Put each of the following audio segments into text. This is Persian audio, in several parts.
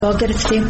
گرفتیم.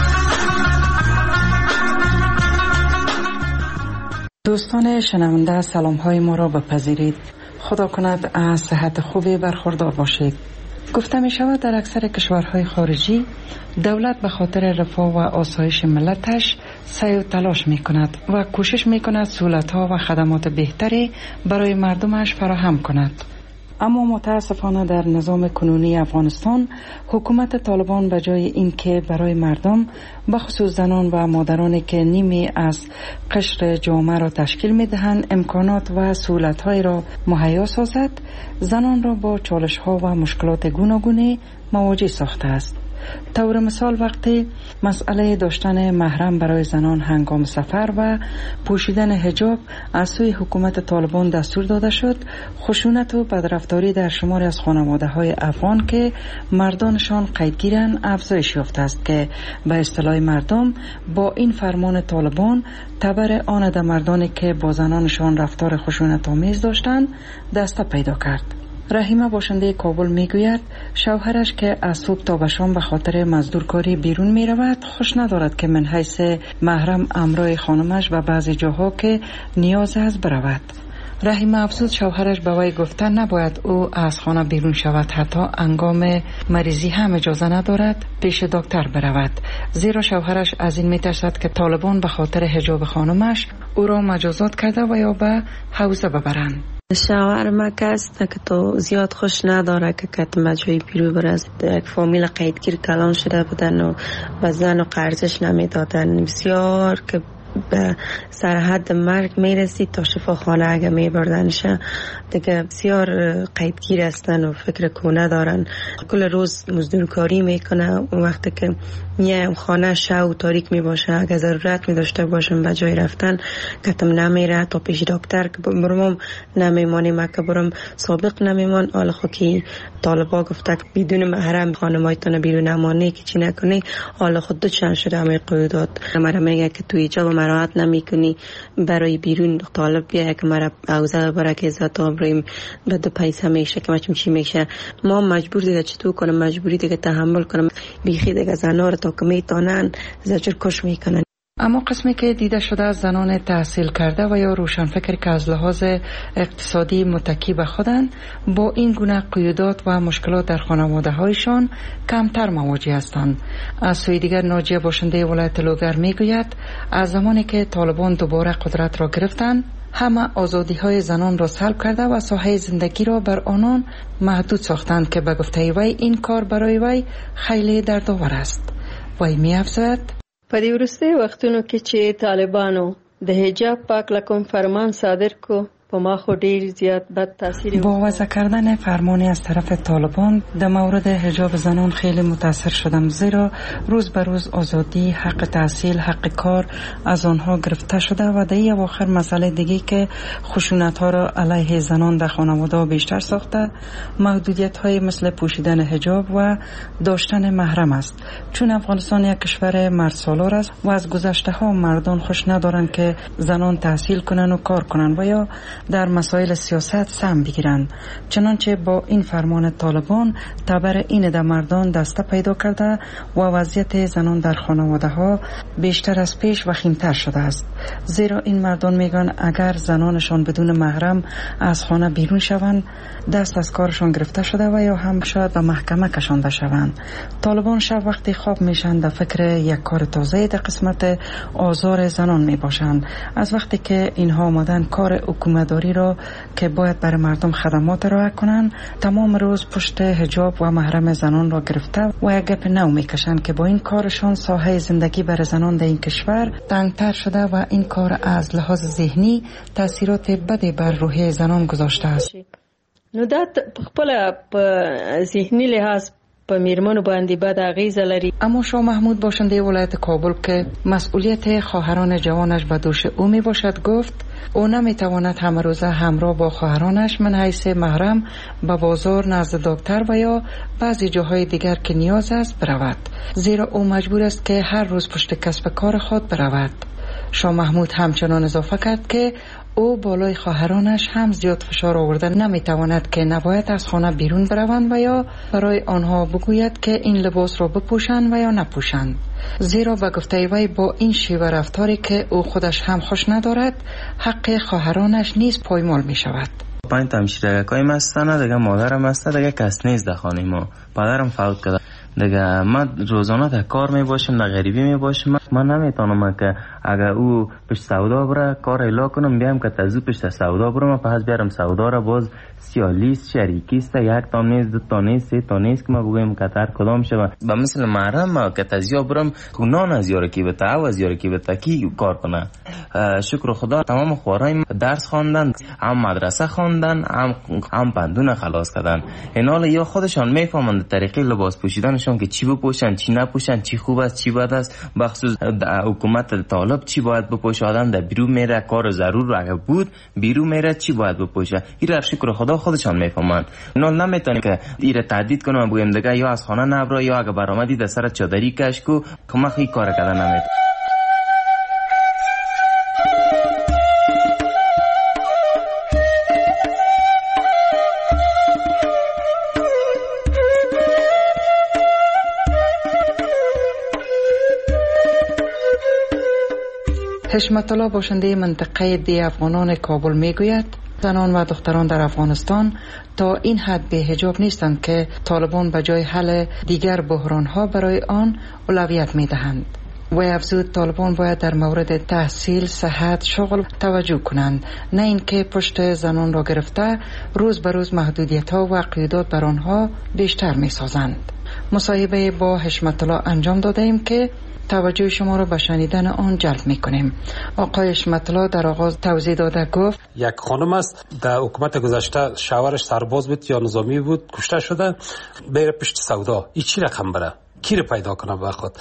دوستان شنونده سلام های ما را بپذیرید. خدا کند از صحت خوبی برخوردار باشید. گفته می شود در اکثر کشورهای خارجی دولت به خاطر رفاه و آسایش ملتش سعی و تلاش می کند و کوشش می کند سهولت ها و خدمات بهتری برای مردمش فراهم کند. اما متاسفانه در نظام کنونی افغانستان حکومت طالبان به جای اینکه برای مردم بخصوص زنان و مادرانی که نیمی از قشر جامعه را تشکیل می دهند امکانات و سهولت‌های را مهیا سازد، زنان را با چالش‌ها و مشکلات گوناگونی مواجه ساخته است. طور مثال وقتی مسئله داشتن محرم برای زنان هنگام سفر و پوشیدن حجاب از سوی حکومت طالبان دستور داده شد، خشونت و بدرفتاری در شماری از خانواده‌های افغان که مردانشان قیدگیرند افزایش یافته است که به اصطلاح مردم با این فرمان طالبان تبر آن در مردانی که با زنانشان رفتار خشونت آمیز داشتند دسته پیدا کرد. رحیمه باشنده کابل میگوید شوهرش که از صبح تا به شام به خاطر مزدورکاری بیرون می رود خوش ندارد که من حیث محرم امرای خانمش و بعضی جاها که نیاز است برود. رحیمه افزود شوهرش به وی گفته نباید او از خانه بیرون شود، حتی هنگام مریضی هم اجازه ندارد پیش دکتر برود، زیرا شوهرش از این میترسد که طالبان به خاطر حجاب خانمش او را مجازات کرده و یا به حوزه ببرند. شوهر ما کست که تو زیاد خوش نداره که کتم جای بیرو برز یک فامیل قیدگیر کلان شده بودن و به زن و قرضش نمیدادن، بسیار که به سرحد مرگ میرسید تا شفاخانه اگه میبردنش دیگه بسیار قیدگیر هستن و فکر کنه دارن. کل روز مزدورکاری میکنه، اون وقتی که میایم خانه شب تاریک میباشه اگه ضرورت میداشته باشم به جای رفتن کتم نمیره تا پیش دکتر که برم نمیمانیم که برم سابق نمیمان. حالا خو که طالبا گفته که بدون محرم خانمایتان بیرون نمانی که چی نکنی، حالا خود دو چند شده همه قیودات مرا میگه که توی جا مراعات نمیکنی برای بیرون طالب بیا که مرا اوضاع برای که ذات امریم به دو پیسه میشه که مچم چی میشه. ما مجبور دیگه چطور کنم، مجبوری دیگه تحمل کنم، بیخی دیگه زنا رو تا که میتونن زجر کش میکنن. اما قسمی که دیده شده از زنان تحصیل کرده و یا روشنفکر که از لحاظ اقتصادی متکی به خودند با این گونه قیودات و مشکلات در خانواده هایشان کمتر مواجه هستند. از سوی دیگر ناجیه باشنده ولایت لوگر میگوید از زمانی که طالبان دوباره قدرت را گرفتند همه آزادی های زنان را سلب کرده و ساحه زندگی را بر آنان محدود ساختند که به گفته وی این کار برای وی خیلی دردآور است. وی می‌افزاید په دې وروستي وختونو کې چې طالبانو د حجاب پاک لکم فرمان صادر کو په ما خو ډیر زیات بد تاثیر با وضع کردن فرمانی از طرف طالبان در مورد حجاب زنان خیلی متاثر شدم، زیرا روز به روز آزادی، حق تحصیل، حق کار از آنها گرفته شده و در این اواخر مسئله دیگه که خشونت ها را علیه زنان در خانواده بیشتر ساخته محدودیت های مثل پوشیدن حجاب و داشتن محرم است. چون افغانستان یک کشور مرد سالار است و از گذشته ها مردان خوش ندارند که زنان تحصیل کنند و کار کنند و یا در مسائل سیاست سهم بگیرند، چنانچه با این فرمان طالبان تبر این در مردان دسته پیدا کرده و وضعیت زنان در خانواده ها بیشتر از پیش وخیمتر شده است، زیرا این مردان میگن اگر زنانشان بدون محرم از خانه بیرون شوند دست از کارشان گرفته شده و یا هم شاید به محکمه کشانده شوند. طالبان شب وقتی خواب میشن در فکر یک کار تازه در قسمت آزار زنان میباشند. از وقتی که اینها آمدن کار حکومت داری را که باید برای مردم خدمات ارائه کنند تمام روز پشت حجاب و محرم زنان را گرفته و یک گپ نو میکشند که با این کارشان ساحه زندگی برای زنان در این کشور تنگتر شده و این کار از لحاظ ذهنی تاثیرات بدی بر روحیه زنان گذاشته است. نو دا خپل په ذهنی لحاظ په میرمنو باندې بد اغیزه لري. اما شاه محمود باشنده ولایت کابل که مسئولیت خواهران جوانش به دوش او می باشد گفت او نمیتواند همه روزه همراه با خواهرانش من حیث محرم به بازار نزد دکتر و یا بعضی جاهای دیگر که نیاز است برود، زیرا او مجبور است که هر روز پشت کسب کار خود برود. شاه محمود همچنان اضافه کرد که او بالای خواهرانش هم زیاد فشار آورده نمیتواند که نباید از خانه بیرون بروند و یا برای آنها بگوید که این لباس را بپوشند و یا نپوشند، زیرا به گفته وی با این شیوه رفتاری که او خودش هم خوش ندارد حق خواهرانش نیز پایمال می شود. 5 تا همشیرگکای مستانه، دیگه مادرم هسته، دیگه کس نیست در خانه ما. پدرم فوت کرده. دیگه من روزانه در کار می باشم، در غریبی می باشم. من نمیتونم که اگر او پشت سودا بره کار الا کنم بیام که تزو پشت سودا برم پس بیارم سودا را باز سیالیست شریکیست، یک تا نیست، دو تا نیست، سه تا نیست که ما بگویم که تر کدام شود. با مثل محرم که تزیا برم نان از یاره کی بته او از یاره کی بته کی کار کنه. شکر خدا تمام خوارای درس خواندن، هم مدرسه خواندن، هم پندونه خلاص کردن. اینا یا خودشان میفهمند طریقه لباس پوشیدنشون که چی بپوشن چی نپوشن، چی خوب است چی بد است. بخصوص حکومت طالب چی باید بپوشه، آدم در بیرون میره کار ضرور اگه بود بیرون میره چی باید بپوشه. این شکر خدا خودشان میفهمند. اینا نمیتونه که ایره تهدید کنه بگیم دیگه یا از خانه نبرو یا اگه برآمدی در سر چادری کش کو که ما خی کار کردن نمیتونه. حشمت الله باشنده منطقه دی افغانان کابل میگوید زنان و دختران در افغانستان تا این حد به حجاب نیستند که طالبان به جای حل دیگر بحرانها برای آن اولویت میدهند. و افزود طالبان باید در مورد تحصیل، صحت، شغل توجه کنند، نه اینکه پشت زنان را گرفته روز به روز محدودیت ها و قیودات بر آنها بیشتر می سازند. مصاحبه با حشمت الله انجام داده ایم که توجه شما را به شنیدن آن جلب می‌کنیم. آقای حشمت الله در آغاز توضیح داده گفت یک خانم است در حکومت گذشته شوهرش سرباز بود یا نظامی بود کشته شده بره پشت سودا. این چی رقم بره؟ کی رو پیدا کنه به خود؟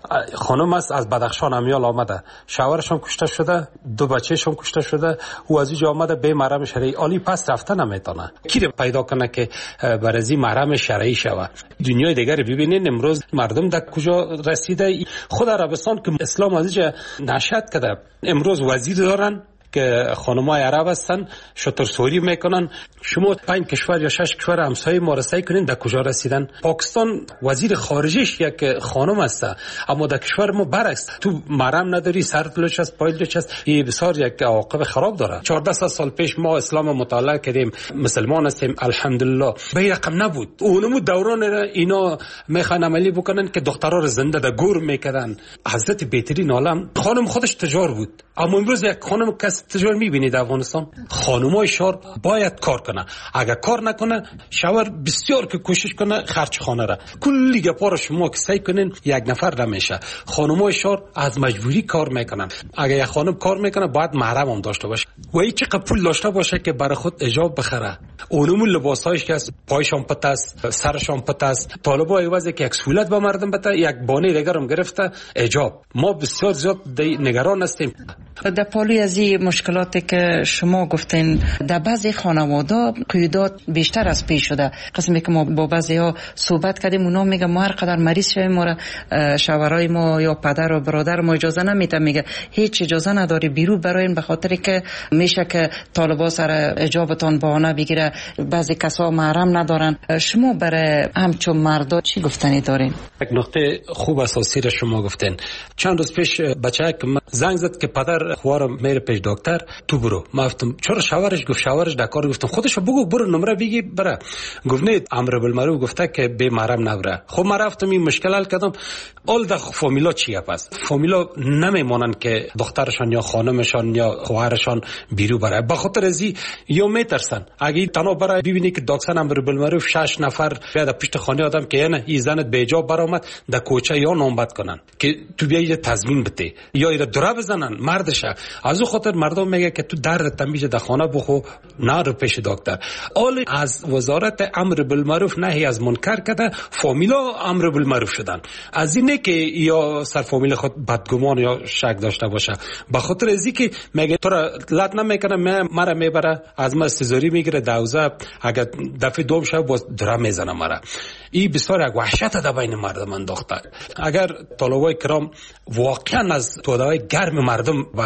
خانم است از بدخشان امیال آمده، شوهرش هم کشته شده، 2 بچه‌ش هم کشته شده، او از اینجا آمده به محرم شرعی عالی پس رفته نمیتونه. کی رو پیدا کنه که برازی محرم شرعی شوه؟ دنیای دیگر ببینین امروز مردم در کجا رسیده. خود عربستان که اسلام از اینجا نشأت کرده امروز وزیر دارن که خانمای عرب هستن شترسوری میکنن. شما 5 کشور یا 6 کشور همسایه ما رسایی کنین در کجا رسیدن. پاکستان وزیر خارجیش یک خانم است، اما در کشور ما برعکس، تو محرم نداری، سرت لوچ است، پای لوچ است. این بسیار یک عواقب خراب داره. 14 سال پیش ما اسلام مطالعه کردیم، مسلمان هستیم الحمدلله. به رقم نبود. اونمو دوران اینا میخوان عملی بکنن که دخترها رو زنده در گور میکردن. حضرت بهترین عالم خانم خودش تجار بود، اما امروز یک خانم تجار میبینید در افغانستان. خانمای شهر باید کار کنه، اگر کار نکنه شوهر بسیار که کوشش کنه خرج خانه را کلی گپا رو شما که سعی کنین یک نفر نمیشه. خانمای شهر از مجبوری کار میکنن. اگر یک خانم کار میکنه باید محرم هم داشته باشه و هیچ پول داشته باشه که برای خود حجاب بخره. اونمون لباسایش که پایشان پت است، سرشان پت است. طالبای عوض که یک سهولت به مردم بده یک بانه دیگر هم گرفته حجاب. ما بسیار زیاد نگران هستیم. در پالوی از این مشکلاتی که شما گفتین در بعضی خانواده قیودات بیشتر از پیش شده. قسمی که ما با بعضی ها صحبت کردیم اونا میگه ما هر قدر مریض شویم ما را شوهرای ما یا پدر و برادر ما اجازه نمیده، میگه هیچ اجازه نداری بیرون براین به خاطر که میشه که طالبا سر حجابتان بهانه بگیره. بعضی کسا محرم ندارن. شما برای همچون مردا چی گفتنی دارین؟ یک نقطه خوب اساسی را شما گفتین. چند روز پیش بچه که زنگ زد که پدر خوارم میره پیش دکتر، تو برو. ما گفتم چرا؟ شوهرش گفت شوهرش در کار. گفتم خودشو بگو برو نمره بگی بره. گفت نه امر بالمعروف گفته که به محرم نبره. خب ما رفتم این مشکل حل کردم. اول در فامیلا چیه؟ پس فامیلا نمیمونن که دخترشان یا خانمشان یا خواهرشان بیرو بره، به خاطر ازی یا میترسن. اگه تنها برای ببینی که دکتر امر بالمعروف 6 نفر بیاد پشت خانه آدم که نه این زنت به حجاب برآمد در کوچه یا نامبد کنن که تو بیای تضمین بده یا اینا دره بزنن مردشه. از اون خاطر مردم میگه که تو درد تمیج در خانه بخو نرو پیش دکتر. اول از وزارت امر بالمعروف نهی از منکر کرده فامیلا امر بالمعروف شدن. از اینه که یا سر فامیل خود بدگمان یا شک داشته باشه، به خاطر ازی که میگه تو را لط نمیکنه مرا میبره از ما استزاری میگیره دوزه اگر دفعه دوم شب باز دره میزنه مرا. این بسیار یک وحشت در بین مردم انداخته. اگر طلبای کرام واقعا از توده‌های گرم مردم و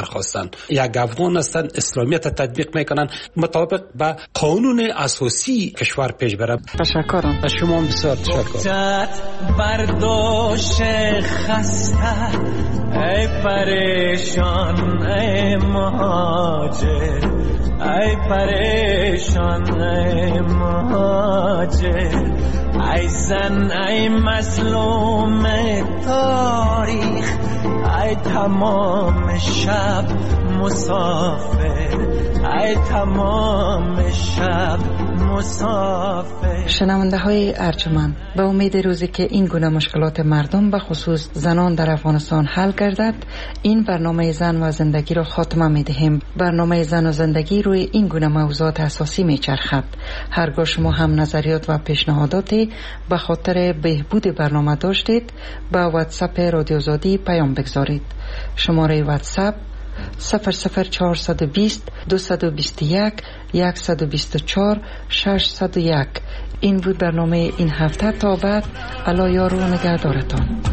برخواستن، یک افغان هستن، اسلامیت تطبیق میکنن، مطابق به قانون اساسی کشور پیش بره. تشکرم از شما هم بسیار تشکر. برداشت خسته ای پریشان ای مهاجر، ای پریشان ای مهاجر، ای زن ای مظلوم تاریخ، ای تمام شب مسافر، ای تمام شب مسافر. شنونده های ارجمند، به امید روزی که این گونه مشکلات مردم به خصوص زنان در افغانستان حل گردد، این برنامه زن و زندگی را خاتمه می دهیم. برنامه زن و زندگی روی این گونه موضوعات اساسی می چرخد. هرگاه شما هم نظریات و پیشنهاداتی به خاطر بهبود برنامه داشتید، به واتساپ رادیو آزادی پیام بگذارید. شماره واتساپ 00420 221 124 601. این بود برنامه این هفته. تا بعد، الا یار و نگهدارتان.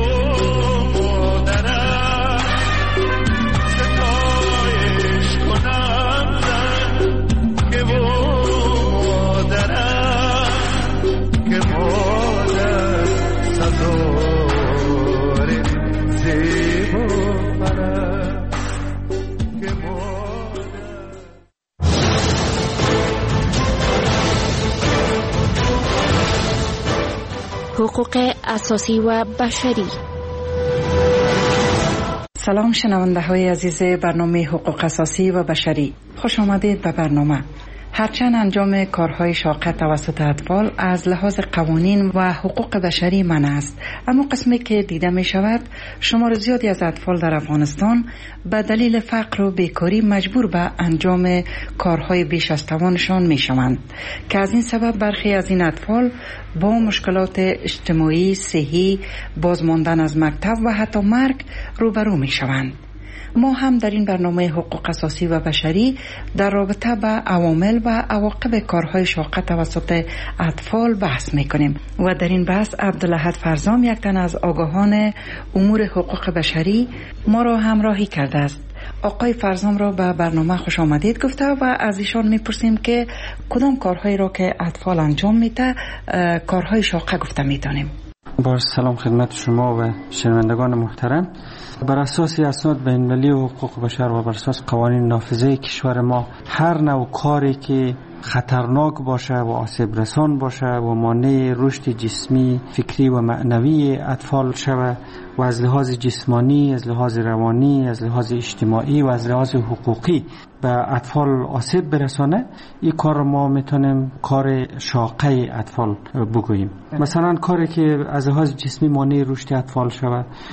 حقوق اساسی و بشری. سلام شنونده های عزیز برنامه حقوق اساسی و بشری، خوش آمدید به برنامه. هرچند انجام کارهای شاقه توسط اطفال از لحاظ قوانین و حقوق بشری منع است، اما قسمی که دیده می شود شمار زیادی از اطفال در افغانستان به دلیل فقر و بیکاری مجبور به انجام کارهای بیش از توانشان می شوند که از این سبب برخی از این اطفال با مشکلات اجتماعی، صحی، بازماندن از مکتب و حتی مرگ روبرو می شوند. ما هم در این برنامه حقوق اساسی و بشری در رابطه با عوامل و عواقب کارهای شاقه توسط اطفال بحث میکنیم و در این بحث عبدالاحد فرزام، یک تن از آگاهان امور حقوق بشری، ما را همراهی کرده است. آقای فرزام را به برنامه خوش آمدید گفته و از ایشان میپرسیم که کدام کارهایی را که اطفال انجام میده کارهای شاقه گفته میتونیم. با سلام خدمت شما و شنوندگان محترم. بر اساس اسناد بین‌المللی و حقوق بشر و بر اساس قوانین نافذه کشور ما، هر نوع کاری که خطرناک باشه و آسیب رسان باشه و مانع رشد جسمی، فکری و معنوی اطفال شود و از لحاظ جسمانی، از لحاظ روانی، از لحاظ اجتماعی و از لحاظ حقوقی به اطفال آسیب برسانه، این کار ما میتونیم کار شاقه اطفال بگوییم. مثلا کاری که از لحاظ جسمی مانع رشد اطفال شود،